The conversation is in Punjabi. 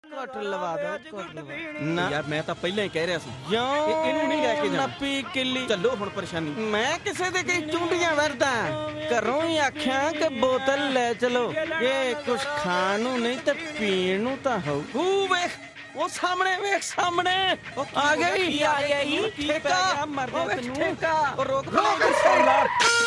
ਘੁੱਟ ਲਵਾ ਦੋ ਨਾ ਯਾਰ ਮੈਂ ਤਾਂ ਪਹਿਲਾਂ ਹੀ ਕਹਿ ਰਿਹਾ ਸੀ ਇਹਨੂੰ ਨਹੀਂ ਲੈ ਕੇ ਜਾਣਾ। ਨੱਪੀ ਕਿੱਲੀ ਚੱਲੋ ਹੁਣ ਪਰੇਸ਼ਾਨੀ। ਮੈਂ ਕਿਸੇ ਦੇ ਕਈ ਚੁੰਡੀਆਂ ਵਰਦਾ ਘਰੋਂ ਹੀ ਆਖਿਆ ਕਿ ਬੋਤਲ ਲੈ ਚਲੋ ਇਹ ਕੁਛ ਖਾਣ ਨੂੰ ਨਹੀਂ ਤੇ ਪੀਣ ਨੂੰ ਤਾਂ ਹੋਊ। ਵੇਖ ਉਹ ਸਾਹਮਣੇ ਵੇਖ ਸਾਹਮਣੇ ਆ ਗਈ ਆ ਗਈ ਠੇਕਾ ਮਰ ਜਾ ਤੈਨੂੰ ਠੇਕਾ ਰੋਕ